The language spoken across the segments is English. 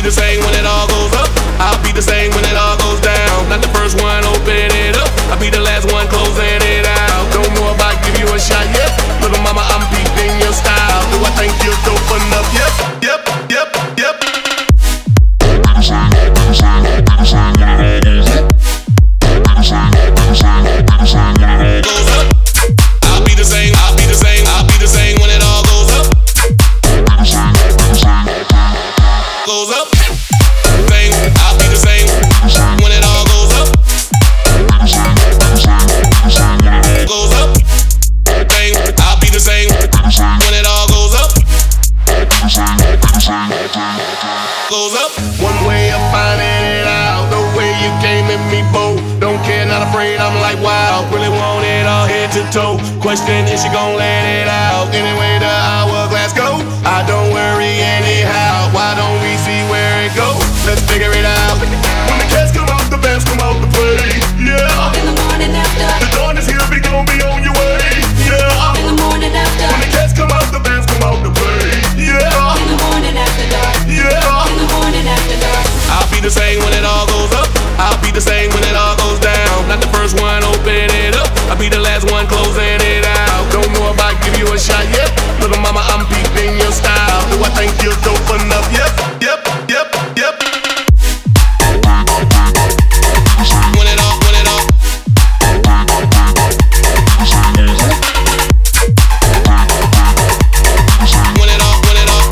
be the same when it all goes up. I'll be the same when it all goes down. Not the first one, open it up. I'll be the last one closing it out. Don't know about give you a shot yet. Little mama, I'm peeping your style. Do I think you're dope enough? Yep, yep, yep, yep. Goes up. I'll be the same, I'll be the same, I'll be the same when it all goes up. Goes up. Same, I'll be the same when it all goes up. Goes up. Same, I'll be the same when it all goes up. Goes up. One way of finding it out, the way you came at me, bold. Don't care, not afraid, I'm like wow. Really want it all head to toe. Question, is she gon' let it out? Anyway, the hourglass go. I don't worry anyhow. Why don't we see where it goes? Let's figure it out. When the cats come out, the bands come out to play. Yeah. In the morning after. The dawn is here, we gon' be on your way. Yeah. In the morning after. When the cats come out, the bands come out to play. Yeah. In the morning after dark. Yeah. In the morning after dark. I'll be the same when it all goes up. I'll be the same when it all goes down. Not the first one, open it up. I'll be the last one closing it out. Don't know about give you a shot yet. Little mama, I'm peeping your style. Do I think you're dope enough? Yep, yep, yep, yep. When it all, when it all. When it all, when it all.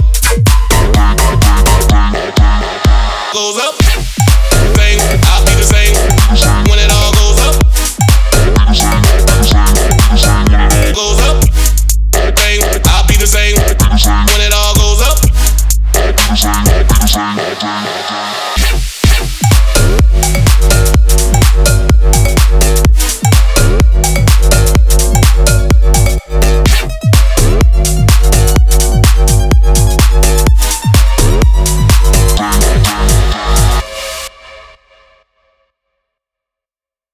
Goes up. Same, I'll be the same when it all goes up. Goes up. Same, I'll be the same when it all goes up.